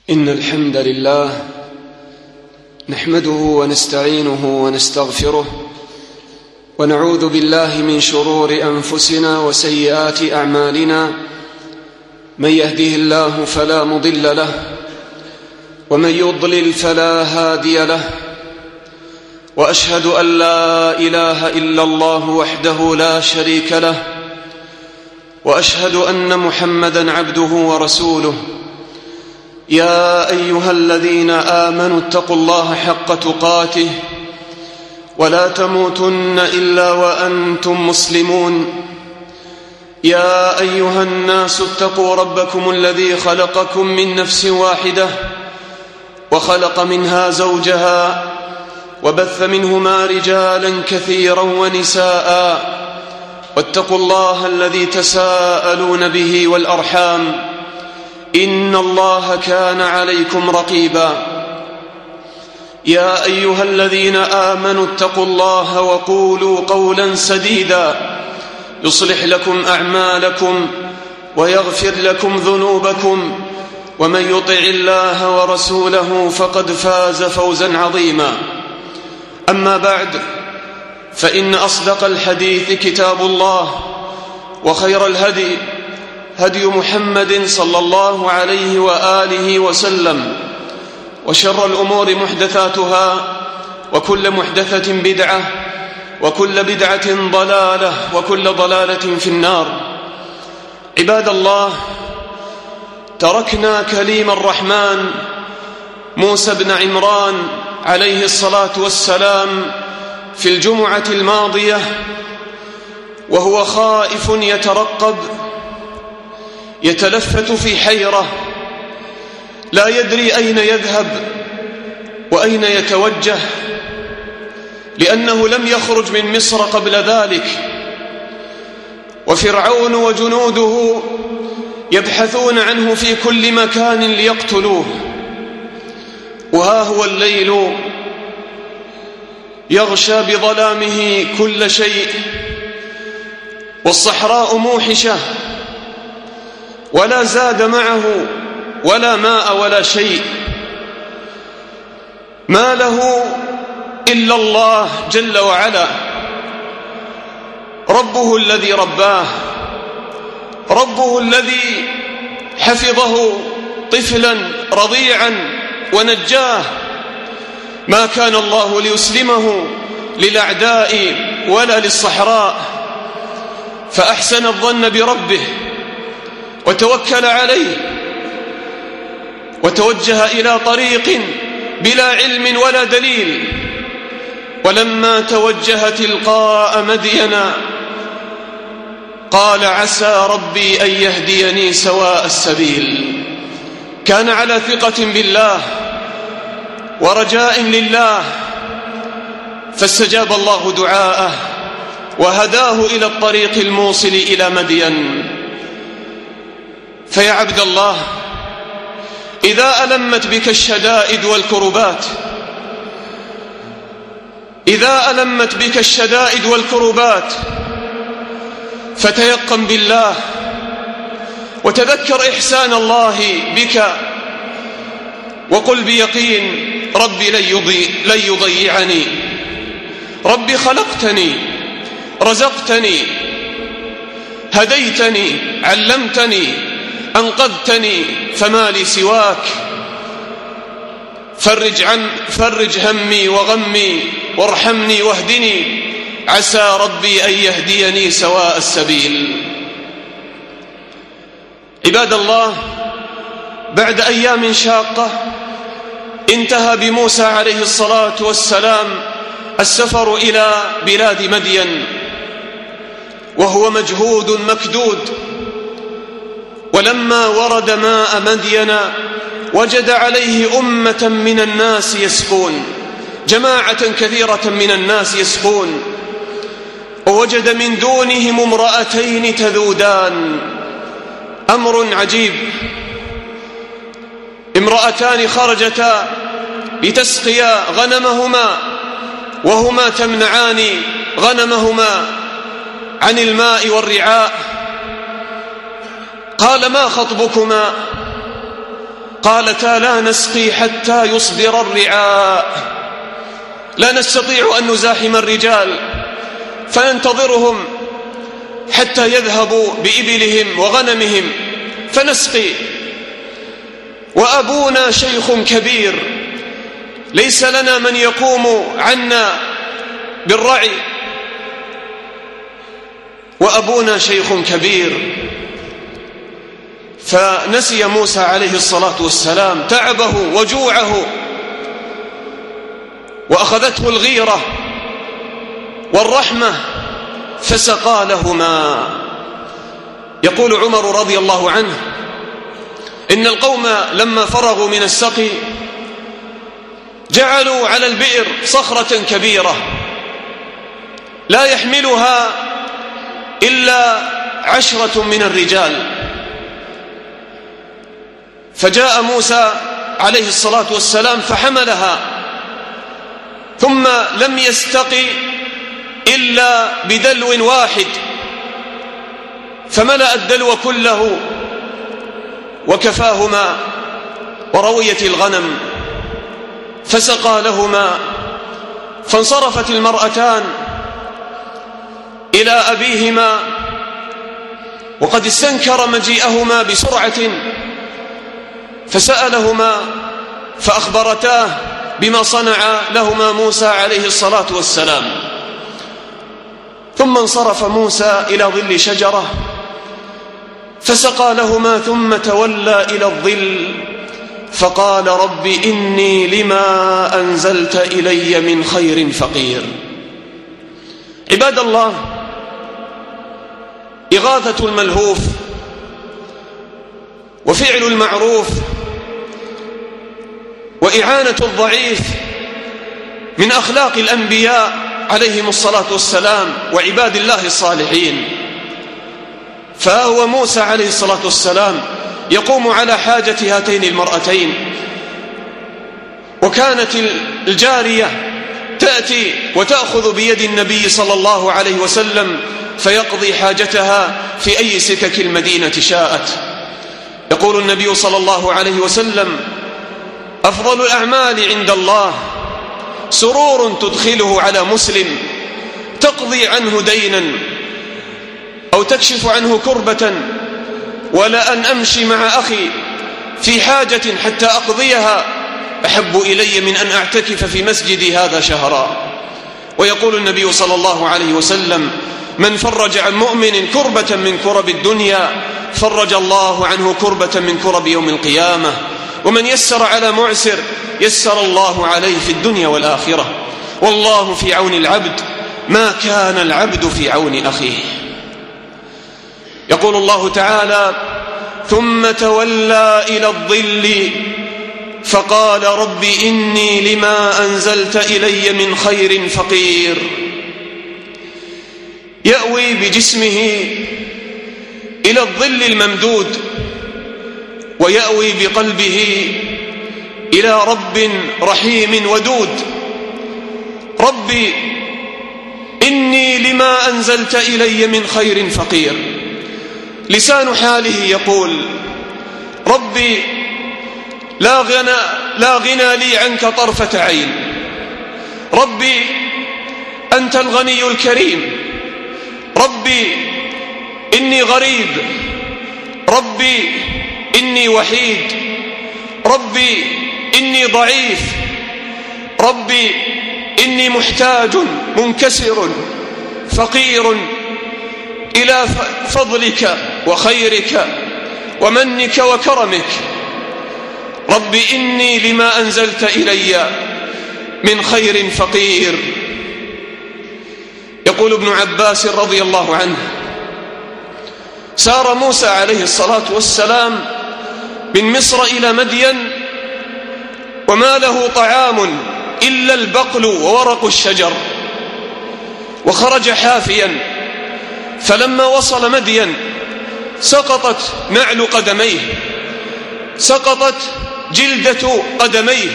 إن الحمد لله نحمده ونستعينه ونستغفره ونعوذ بالله من شرور أنفسنا وسيئات أعمالنا. من يهده الله فلا مضل له ومن يضلل فلا هادي له، وأشهد أن لا إله إلا الله وحده لا شريك له، وأشهد أن محمدًا عبده ورسوله. يا أيها الذين آمنوا اتقوا الله حق تقاته ولا تموتن إلا وأنتم مسلمون. يا أيها الناس اتقوا ربكم الذي خلقكم من نفس واحدة وخلق منها زوجها وبث منهما رجالا كثيرا ونساء، واتقوا الله الذي تساءلون به والأرحام إن الله كان عليكم رقيبا. يا أيها الذين آمنوا اتقوا الله وقولوا قولا سديدا يصلح لكم أعمالكم ويغفر لكم ذنوبكم، ومن يطع الله ورسوله فقد فاز فوزا عظيما. أما بعد، فإن أصدق الحديث كتاب الله، وخير الهدي هدي محمد صلى الله عليه وآله وسلم، وشر الأمور محدثاتها، وكل محدثة بدعة، وكل بدعة ضلالة، وكل ضلالة في النار. عباد الله، تركنا كليم الرحمن موسى بن عمران عليه الصلاة والسلام في الجمعة الماضية وهو خائف يترقب، يتلفت في حيرة، لا يدري أين يذهب وأين يتوجه، لأنه لم يخرج من مصر قبل ذلك، وفرعون وجنوده يبحثون عنه في كل مكان ليقتلوه. وها هو الليل يغشى بظلامه كل شيء، والصحراء موحشة، ولا زاد معه ولا ماء ولا شيء، ما له إلا الله جل وعلا، ربه الذي رباه، ربه الذي حفظه طفلا رضيعا ونجاه. ما كان الله ليسلمه للأعداء ولا للصحراء، فأحسن الظن بربه وتوكل عليه، وتوجه إلى طريق بلا علم ولا دليل. ولما توجه تلقاء مدين قال عسى ربي أن يهديني سواء السبيل. كان على ثقة بالله ورجاء لله، فاستجاب الله دعاءه وهداه إلى الطريق الموصل إلى مدين. فيا عبد الله، إذا ألمت بك الشدائد والكربات، إذا ألمت بك الشدائد والكربات، فتيقن بالله وتذكر إحسان الله بك، وقل بيقين ربي لن يضيعني، ربي خلقتني، رزقتني، هديتني، علمتني، أنقذتني، فما لي سواك. فرج همي وغمي وارحمني واهدني، عسى ربي أن يهديني سواء السبيل. عباد الله، بعد أيام شاقة انتهى بموسى عليه الصلاة والسلام السفر إلى بلاد مدين، وهو مجهود مكدود. ولما ورد ماء مدين وجد عليه أمة من الناس يسقون، جماعة كثيرة من الناس يسقون، ووجد من دونهم امرأتين تذودان. أمر عجيب، امرأتان خرجتا لتسقيا غنمهما، وهما تمنعان غنمهما عن الماء والرعاء. قال ما خطبكما؟ قالتا لا نسقي حتى يصدر الرعاء، لا نستطيع أن نزاحم الرجال فننتظرهم حتى يذهبوا بإبلهم وغنمهم فنسقي، وأبونا شيخ كبير ليس لنا من يقوم عنا بالرعي، وأبونا شيخ كبير. فنسي موسى عليه الصلاة والسلام تعبه وجوعه، وأخذته الغيرة والرحمة فسقى لهما. يقول عمر رضي الله عنه إن القوم لما فرغوا من السقي جعلوا على البئر صخرة كبيرة لا يحملها إلا 10 من الرجال، فجاء موسى عليه الصلاة والسلام فحملها، ثم لم يستقي إلا بدلو واحد، فملأ الدلو كله وكفاهما ورويت الغنم، فسقى لهما. فانصرفت المرأتان إلى أبيهما وقد استنكر مجيئهما بسرعة، فسألهما فأخبرتاه بما صنع لهما موسى عليه الصلاة والسلام. ثم انصرف موسى إلى ظل شجرة فسقى لهما، ثم تولى إلى الظل فقال رب إني لما أنزلت إلي من خير فقير. عباد الله، إغاثة الملهوف وفعل المعروف وإعانة الضعيف من أخلاق الأنبياء عليهم الصلاة والسلام وعباد الله الصالحين. فهو موسى عليه الصلاة والسلام يقوم على حاجة هاتين المرأتين، وكانت الجارية تأتي وتأخذ بيد النبي صلى الله عليه وسلم فيقضي حاجتها في أي سكك المدينة شاءت. يقول النبي صلى الله عليه وسلم أفضل الأعمال عند الله سرور تدخله على مسلم تقضي عنه دينا أو تكشف عنه كربة، ولا أن أمشي مع أخي في حاجة حتى أقضيها أحب إلي من أن أعتكف في مسجدي هذا شهرا. ويقول النبي صلى الله عليه وسلم من فرج عن مؤمن كربة من كرب الدنيا فرج الله عنه كربة من كرب يوم القيامة، ومن يسر على معسر يسر الله عليه في الدنيا والآخرة، والله في عون العبد ما كان العبد في عون أخيه. يقول الله تعالى ثم تولى إلى الظل فقال رب إني لما أنزلت إلي من خير فقير. يأوي بجسمه إلى الظل الممدود، ويأوي بقلبه إلى رب رحيم ودود. ربي إني لما أنزلت إلي من خير فقير. لسان حاله يقول ربي لا غنى لي عنك طرفة عين، ربي أنت الغني الكريم، ربي إني غريب، ربي إني وحيد، ربي إني ضعيف، ربي إني محتاج منكسر فقير إلى فضلك وخيرك ومنك وكرمك. رب إني لما أنزلت إلي من خير فقير. يقول ابن عباس رضي الله عنه سار موسى عليه الصلاة والسلام من مصر إلى مدين وما له طعام إلا البقل وورق الشجر، وخرج حافيا، فلما وصل مدين سقطت نعل قدميه، سقطت جلدة قدميه،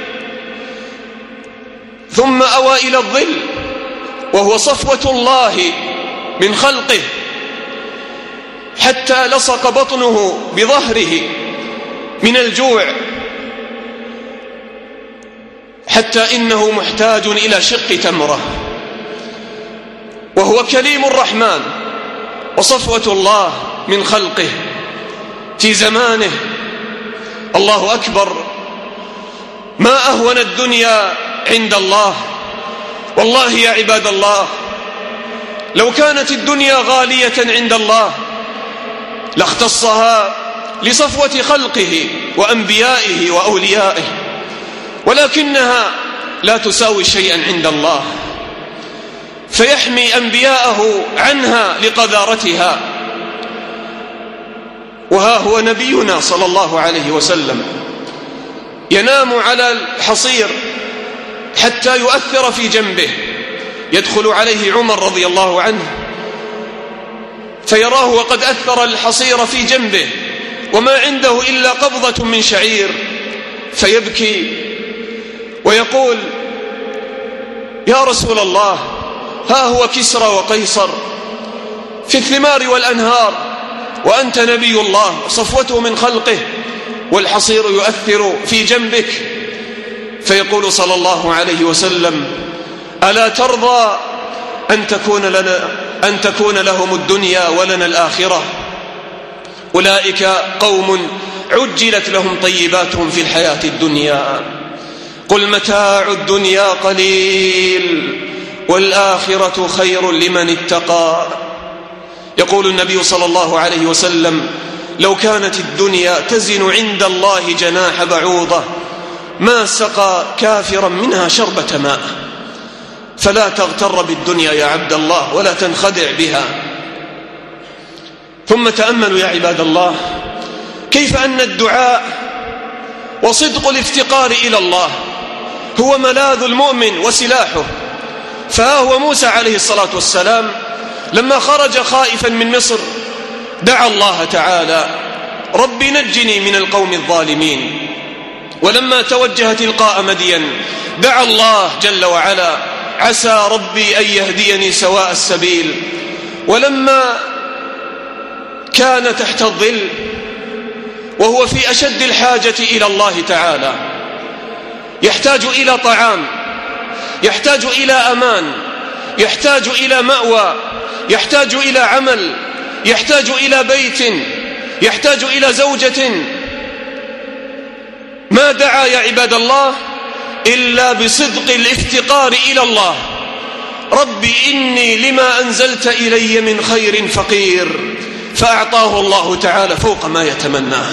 ثم أوى إلى الظل وهو صفوة الله من خلقه حتى لصق بطنه بظهره من الجوع حتى إنه محتاج إلى شق تمرة، وهو كليم الرحمن وصفوة الله من خلقه في زمانه. الله أكبر، ما أهون الدنيا عند الله. والله يا عباد الله، لو كانت الدنيا غالية عند الله لاختصها لصفوة خلقه وأنبيائه وأوليائه، ولكنها لا تساوي شيئا عند الله، فيحمي أنبياءه عنها لقذارتها. وها هو نبينا صلى الله عليه وسلم ينام على الحصير حتى يؤثر في جنبه، يدخل عليه عمر رضي الله عنه فيراه وقد أثر الحصير في جنبه وما عنده إلا قبضة من شعير، فيبكي ويقول: يا رسول الله، ها هو كسرى وقيصر في الثمار والأنهار، وأنت نبي الله صفوته من خلقه، والحصير يؤثر في جنبك. فيقول صلى الله عليه وسلم: ألا ترضى أن تكون لهم الدنيا ولنا الآخرة؟ أولئك قوم عجلت لهم طيباتهم في الحياة الدنيا، قل متاع الدنيا قليل والآخرة خير لمن اتقى. يقول النبي صلى الله عليه وسلم: لو كانت الدنيا تزن عند الله جناح بعوضة ما سقى كافرا منها شربة ماء. فلا تغتر بالدنيا يا عبد الله ولا تنخدع بها. ثم تأملوا يا عباد الله كيف أن الدعاء وصدق الافتقار إلى الله هو ملاذ المؤمن وسلاحه. فها هو موسى عليه الصلاة والسلام لما خرج خائفا من مصر دعا الله تعالى: رب نجني من القوم الظالمين. ولما توجه تلقاء مدين دعا الله جل وعلا: عسى ربي أن يهديني سواء السبيل. ولما كان تحت الظل وهو في أشد الحاجة إلى الله تعالى، يحتاج إلى طعام، يحتاج إلى أمان، يحتاج إلى مأوى، يحتاج إلى عمل، يحتاج إلى بيت، يحتاج إلى زوجة، ما دعا يا عباد الله إلا بصدق الافتقار إلى الله: ربي إني لما أنزلت إلي من خير فقير. فأعطاه الله تعالى فوق ما يتمناه.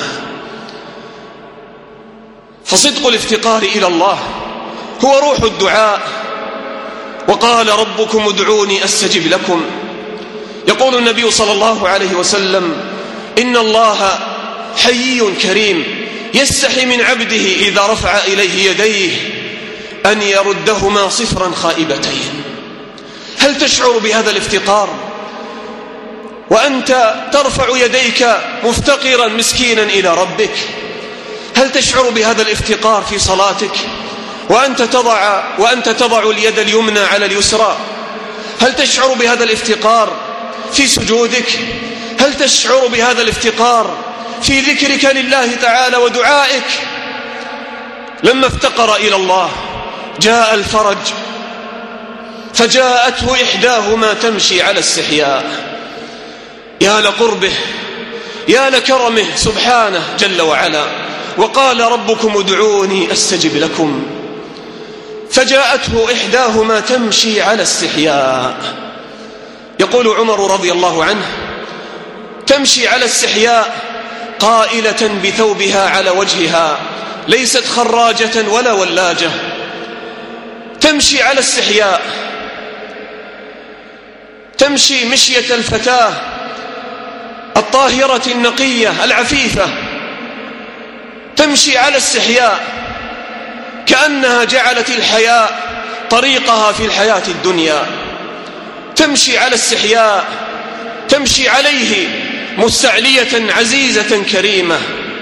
فصدق الافتقار إلى الله هو روح الدعاء. وقال ربكم ادعوني أستجب لكم. يقول النبي صلى الله عليه وسلم: إن الله حيي كريم يستحي من عبده إذا رفع إليه يديه أن يردهما صفرا خائبتين. هل تشعر بهذا الافتقار وأنت ترفع يديك مفتقرا مسكينا إلى ربك؟ هل تشعر بهذا الافتقار في صلاتك وأنت تضع اليد اليمنى على اليسرى؟ هل تشعر بهذا الافتقار في سجودك؟ هل تشعر بهذا الافتقار في ذكرك لله تعالى ودعائك؟ لما افتقر إلى الله جاء الفرج، فجاءته إحداهما تمشي على استحياء. يا لقربه، يا لكرمه سبحانه جل وعلا. وقال ربكم ادعوني أستجب لكم. فجاءته إحداهما تمشي على استحياء. يقول عمر رضي الله عنه: تمشي على استحياء قائلة بثوبها على وجهها، ليست خراجة ولا ولاجة، تمشي على استحياء، تمشي مشية الفتاة الطاهرة النقية العفيفة، تمشي على استحياء كأنها جعلت الحياء طريقها في الحياة الدنيا. تمشي على استحياء، تمشي عليه مستعلية عزيزة كريمة.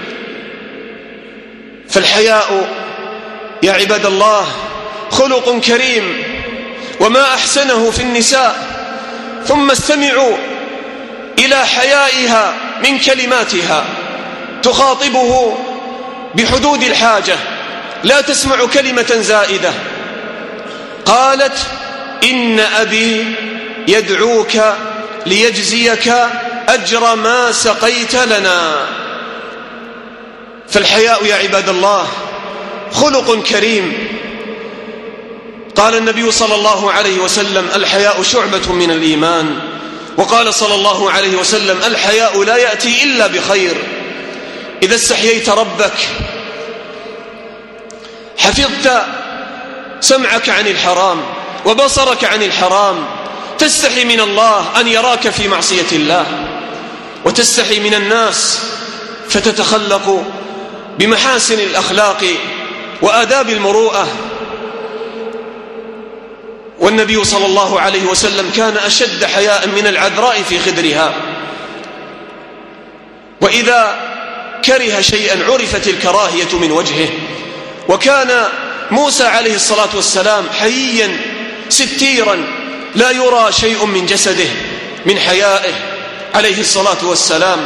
فالحياء يا عباد الله خلق كريم، وما أحسنه في النساء. ثم استمعوا إلى حيائها من كلماتها، تخاطبه بحدود الحاجة لا تسمع كلمة زائدة. قالت: إن أبي يدعوك ليجزيك أجر ما سقيت لنا. فالحياء يا عباد الله خلق كريم. قال النبي صلى الله عليه وسلم: الحياء شعبة من الإيمان. وقال صلى الله عليه وسلم: الحياء لا يأتي إلا بخير. إذا استحييت ربك حفظت سمعك عن الحرام وبصرك عن الحرام، تستحي من الله أن يراك في معصية الله، وتستحي من الناس فتتخلق بمحاسن الأخلاق وآداب المروءة. والنبي صلى الله عليه وسلم كان أشد حياء من العذراء في خدرها، وإذا كره شيئا عرفت الكراهية من وجهه. وكان موسى عليه الصلاة والسلام حييا ستيرا لا يرى شيء من جسده من حيائه عليه الصلاة والسلام.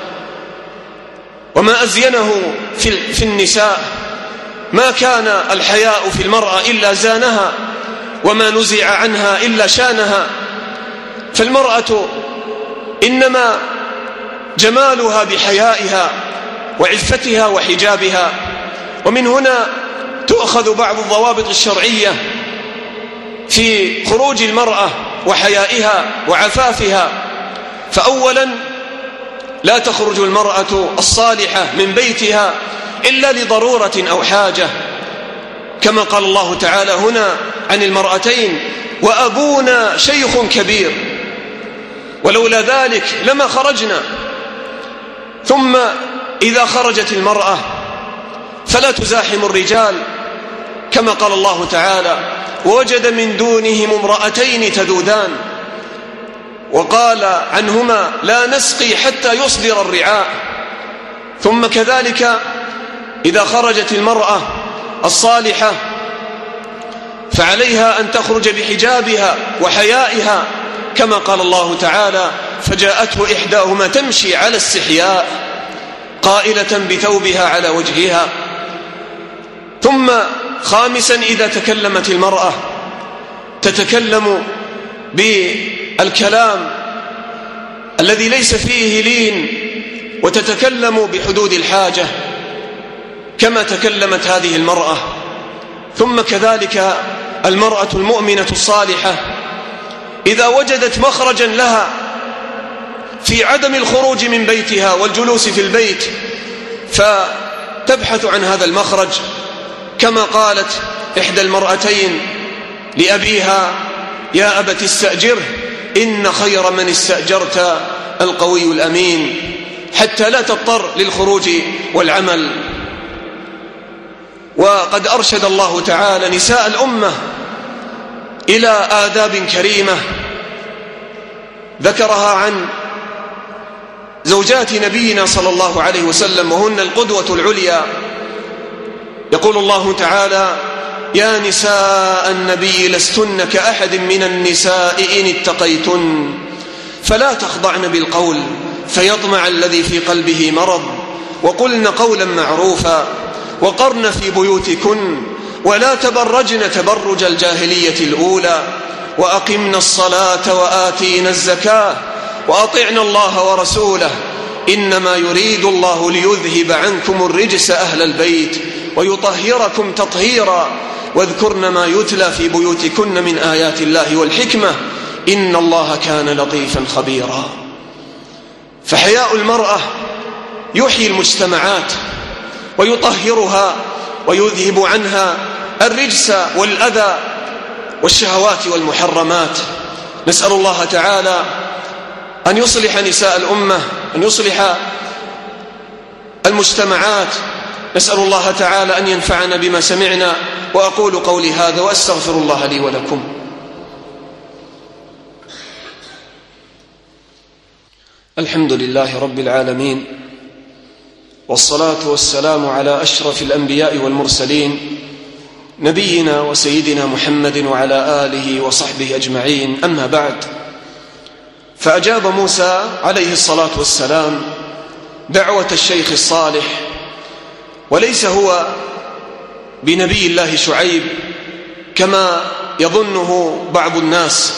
وما أزينه في النساء، ما كان الحياء في المرأة إلا زانها، وما نزع عنها إلا شانها. فالمرأة إنما جمالها بحيائها وعفتها وحجابها. ومن هنا تؤخذ بعض الضوابط الشرعية في خروج المرأة وحيائها وعفافها. فأولا لا تخرج المرأة الصالحة من بيتها إلا لضرورة أو حاجة، كما قال الله تعالى هنا عن المرأتين: وأبونا شيخ كبير، ولولا ذلك لما خرجنا. ثم إذا خرجت المرأة فلا تزاحم الرجال، كما قال الله تعالى: ووجد من دونهم امرأتين تذودان، وقال عنهما: لا نسقي حتى يصدر الرعاء. ثم كذلك إذا خرجت المرأة الصالحة فعليها أن تخرج بحجابها وحيائها، كما قال الله تعالى: فجاءته إحداهما تمشي على استحياء قائلة بثوبها على وجهها. ثم خامسا إذا تكلمت المرأة تتكلم بالكلام الذي ليس فيه لين، وتتكلم بحدود الحاجة كما تكلمت هذه المرأة. ثم كذلك المرأة المؤمنة الصالحة إذا وجدت مخرجا لها في عدم الخروج من بيتها والجلوس في البيت فتبحث عن هذا المخرج، كما قالت إحدى المرأتين لأبيها: يا أبت استأجره إن خير من استأجرت القوي الأمين، حتى لا تضطر للخروج والعمل. وقد أرشد الله تعالى نساء الأمة إلى آداب كريمة ذكرها عن زوجات نبينا صلى الله عليه وسلم، وهن القدوة العليا. يقول الله تعالى: يا نساء النبي لستن كأحد من النساء إن اتقيتن فلا تخضعن بالقول فيطمع الذي في قلبه مرض، وقلن قولا معروفا، وقرن في بيوتكن ولا تبرجن تبرج الجاهلية الأولى، وأقمنا الصلاة وآتينا الزكاة وأطعنا الله ورسوله إنما يريد الله ليذهب عنكم الرجس أهل البيت ويطهركم تطهيرا، واذكرن ما يتلى في بيوتكن من آيات الله والحكمة إن الله كان لطيفا خبيرا. فحياء المرأة يحيي المجتمعات ويطهرها ويذهب عنها الرجس والأذى والشهوات والمحرمات. نسأل الله تعالى أن يصلح نساء الأمة، أن يصلح المجتمعات. نسأل الله تعالى أن ينفعنا بما سمعنا. وأقول قولي هذا وأستغفر الله لي ولكم. الحمد لله رب العالمين، والصلاة والسلام على أشرف الأنبياء والمرسلين نبينا وسيدنا محمد وعلى آله وصحبه أجمعين. أما بعد، فأجاب موسى عليه الصلاة والسلام دعوة الشيخ الصالح، وليس هو بنبي الله شعيب كما يظنه بعض الناس.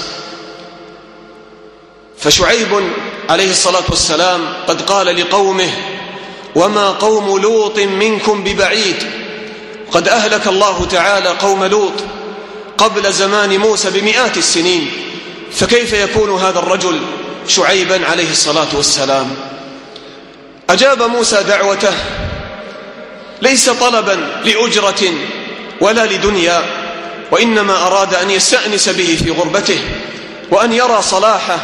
فشعيب عليه الصلاة والسلام قد قال لقومه: وما قوم لوط منكم ببعيد. قد أهلك الله تعالى قوم لوط قبل زمان موسى بمئات السنين، فكيف يكون هذا الرجل شعيبا عليه الصلاة والسلام؟ أجاب موسى دعوته ليس طلبا لأجرة ولا لدنيا، وإنما أراد أن يستأنس به في غربته وأن يرى صلاحه.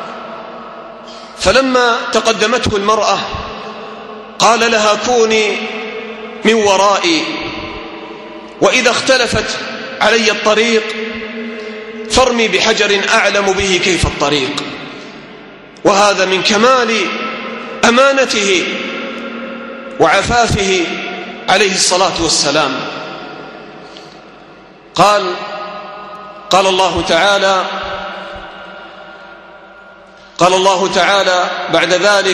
فلما تقدمته المرأة قال لها: كوني من ورائي، وإذا اختلفت علي الطريق فارمي بحجر أعلم به كيف الطريق. وهذا من كمال أمانته وعفافه عليه الصلاة والسلام. قال الله تعالى بعد ذلك: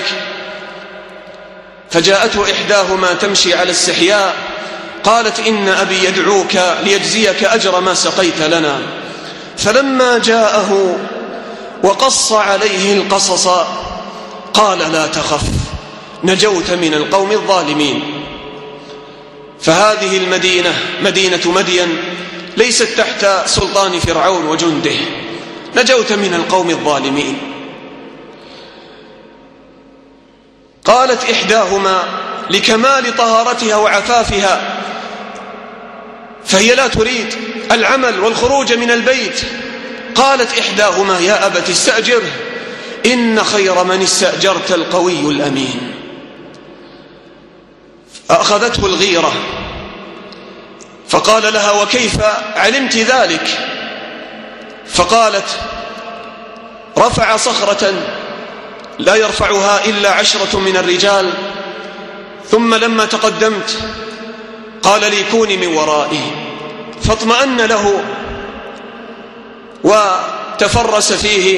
فجاءته إحداهما تمشي على استحياء قالت: إن أبي يدعوك ليجزيك أجر ما سقيت لنا. فلما جاءه وقص عليه القصص قال: لا تخف، نجوت من القوم الظالمين. فهذه المدينة مدينة مدين ليست تحت سلطان فرعون وجنده، نجوت من القوم الظالمين. قالت إحداهما لكمال طهارتها وعفافها، فهي لا تريد العمل والخروج من البيت، قالت إحداهما: يا أبت استأجره إن خير من استأجرت القوي الأمين. أخذته الغيرة فقال لها: وكيف علمت ذلك؟ فقالت: رفع صخرة لا يرفعها إلا 10 من الرجال، ثم لما تقدمت قال لي: كوني من ورائي، فاطمأن له وتفرس فيه.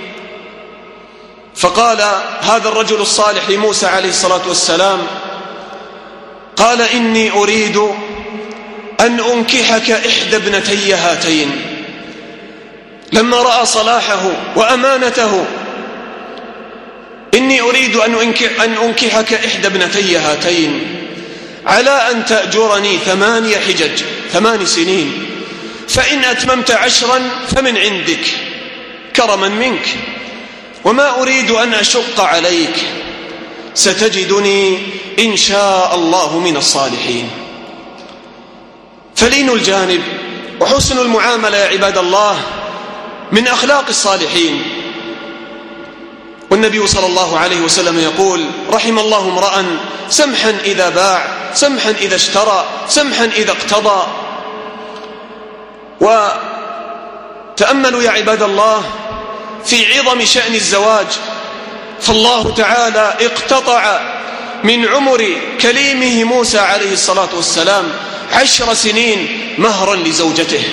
فقال هذا الرجل الصالح لموسى عليه الصلاة والسلام: قال: إني أريد أن أنكحك إحدى ابنتي هاتين. لما رأى صلاحه وأمانته: إني أريد أن أنكحك إحدى ابنتي هاتين على أن تأجرني 8 حجج 8 سنين، فإن أتممت 10 فمن عندك كرما منك، وما أريد أن أشق عليك، ستجدني إن شاء الله من الصالحين. فلين الجانب وحسن المعاملة يا عباد الله من أخلاق الصالحين. والنبي صلى الله عليه وسلم يقول: رحم الله امرأ سمحا إذا باع، سمحا إذا اشترى، سمحا إذا اقتضى. وتأملوا يا عباد الله في عظم شأن الزواج، فالله تعالى اقتطع من عمر كليمه موسى عليه الصلاة والسلام 10 سنين مهرا لزوجته.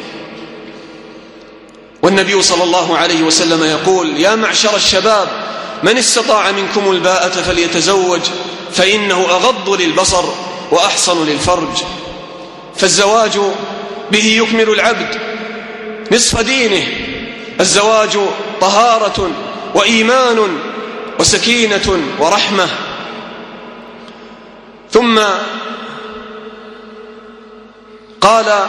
والنبي صلى الله عليه وسلم يقول: يا معشر الشباب من استطاع منكم الباءة فليتزوج فإنه أغض للبصر وأحصن للفرج. فالزواج به يكمل العبد نصف دينه. الزواج طهارة وإيمان وسكينة ورحمة. ثم قال: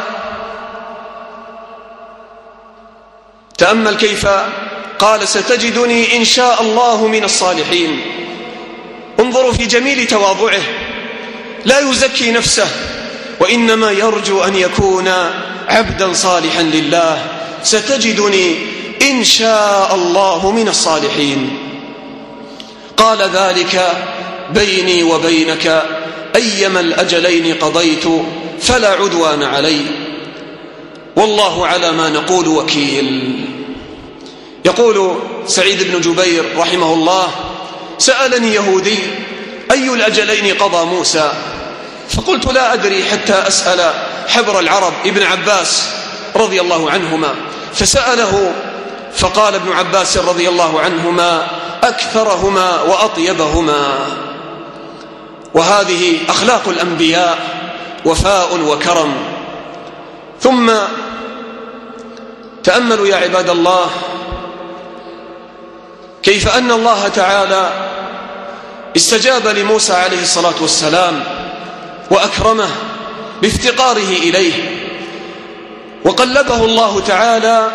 تأمل كيف قال: ستجدني إن شاء الله من الصالحين. انظروا في جميل تواضعه، لا يزكي نفسه وإنما يرجو أن يكون عبدا صالحا لله. ستجدني إن شاء الله من الصالحين. قال: ذلك بيني وبينك أيما الأجلين قضيت فلا عدوان علي، والله على ما نقول وكيل. يقول سعيد بن جبير رحمه الله: سألني يهودي أي الأجلين قضى موسى؟ فقلت: لا أدري حتى أسأل حبر العرب ابن عباس رضي الله عنهما. فسأله فقال ابن عباس رضي الله عنهما: أكثرهما وأطيبهما. وهذه أخلاق الأنبياء وفاء وكرم. ثم تأملوا يا عباد الله كيف أن الله تعالى استجاب لموسى عليه الصلاة والسلام وأكرمه بافتقاره إليه، وقلبه الله تعالى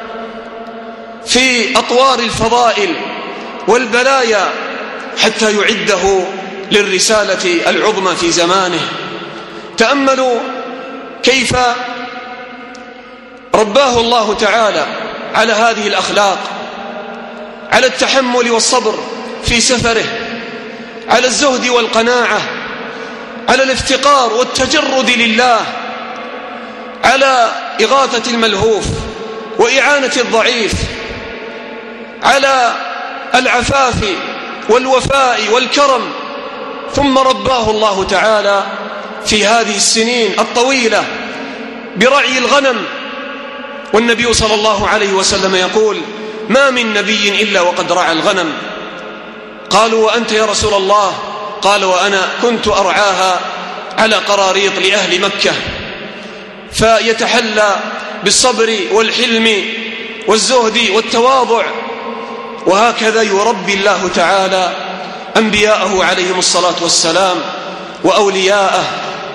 في أطوار الفضائل والبلايا حتى يعده للرسالة العظمى في زمانه. تأملوا كيف رباه الله تعالى على هذه الأخلاق، على التحمل والصبر في سفره، على الزهد والقناعة، على الافتقار والتجرد لله، على إغاثة الملهوف وإعانة الضعيف، على العفاف والوفاء والكرم. ثم رباه الله تعالى في هذه السنين الطويلة برعي الغنم، والنبي صلى الله عليه وسلم يقول: ما من نبي إلا وقد رعى الغنم. قالوا: وأنت يا رسول الله؟ قال: وأنا كنت أرعاها على قراريط لأهل مكة. فيتحلى بالصبر والحلم والزهد والتواضع. وهكذا يربي الله تعالى أنبياءه عليهم الصلاة والسلام وأولياءه.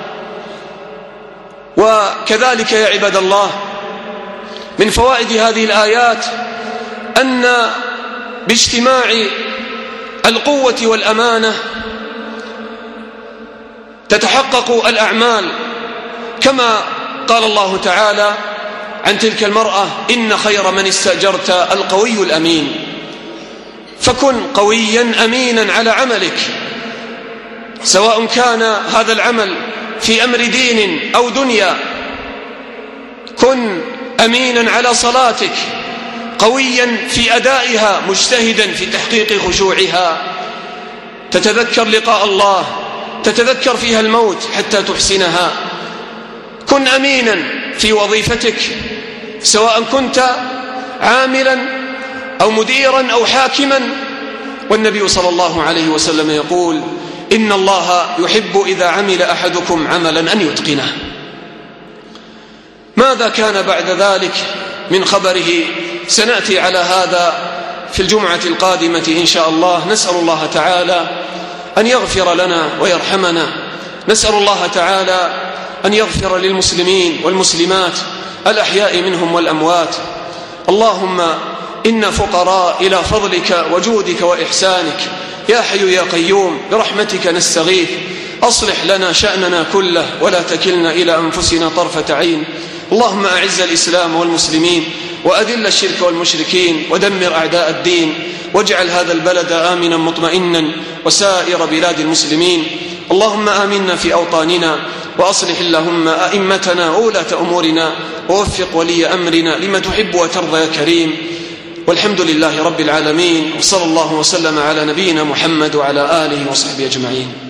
وكذلك يا عباد الله من فوائد هذه الآيات أن باجتماع القوة والأمانة تتحقق الأعمال، كما قال الله تعالى عن تلك المرأة: إن خير من استأجرت القوي الأمين. فكن قويا أمينا على عملك، سواء كان هذا العمل في أمر دين أو دنيا. كن أمينا على صلاتك، قويا في أدائها، مجتهدا في تحقيق خشوعها، تتذكر لقاء الله، تتذكر فيها الموت حتى تحسنها. كن أمينا في وظيفتك، سواء كنت عاملا أو مديرا أو حاكما. والنبي صلى الله عليه وسلم يقول: إن الله يحب إذا عمل أحدكم عملا أن يتقنه. ماذا كان بعد ذلك من خبره سنأتي على هذا في الجمعة القادمة إن شاء الله. نسأل الله تعالى أن يغفر لنا ويرحمنا، نسأل الله تعالى أن يغفر للمسلمين والمسلمات الأحياء منهم والأموات. اللهم إنا فقراء إلى فضلك وجودك وإحسانك، يا حي يا قيوم برحمتك نستغيث. أصلح لنا شأننا كله ولا تكلنا إلى أنفسنا طرفة عين. اللهم أعز الإسلام والمسلمين وأذل الشرك والمشركين ودمر أعداء الدين، واجعل هذا البلد آمنا مطمئنا وسائر بلاد المسلمين. اللهم آمنا في أوطاننا، وأصلح اللهم أئمتنا وولاة أمورنا، ووفق ولي أمرنا لما تحب وترضى يا كريم. والحمد لله رب العالمين، وصلى الله وسلم على نبينا محمد وعلى آله وصحبه أجمعين.